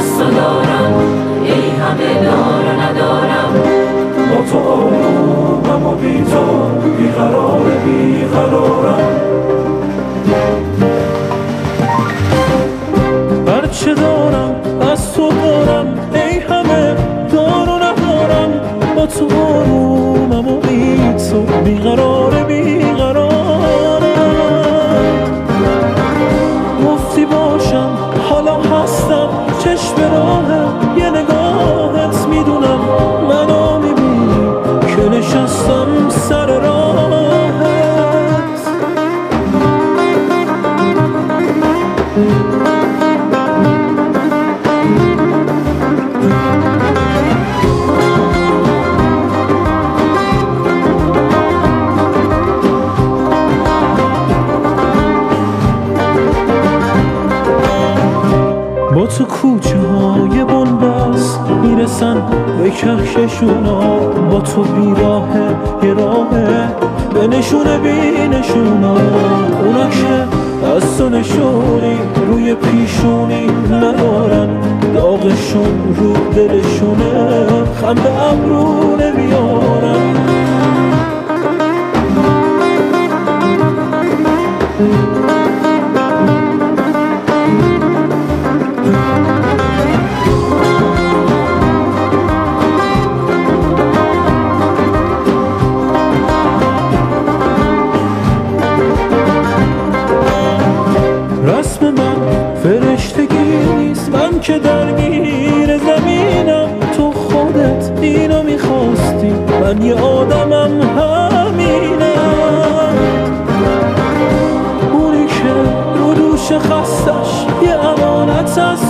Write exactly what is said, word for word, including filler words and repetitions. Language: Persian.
از تو دارم، ای همه دار و ندارم. با تو آرومم و بی تو بیقرار بیقرارم. هرچه دارم از تو دارم، ای همه دار و ندارم. با تو آرومم و بی تو بیقرار بیقرارم. گفتی باشم حالا هستم، چشم راه یه نگاهت میدونم منو میبینی که نشستم سر راهت. با تو کوچه های بنبست میرسن به کهکشونا. با تو بیراه یه راهه به نشونه بی نشونا. اونا که از تو نشونی روی پیشونی ندارن، داغشون رو دلشونه خنده ابرو نمیارن. رسم من فرشتگی نیست، من که درگیر زمینم. تو خودت اینو میخواستی، من یه آدمم همینم. اونی که رو دوش خستش یه امانت از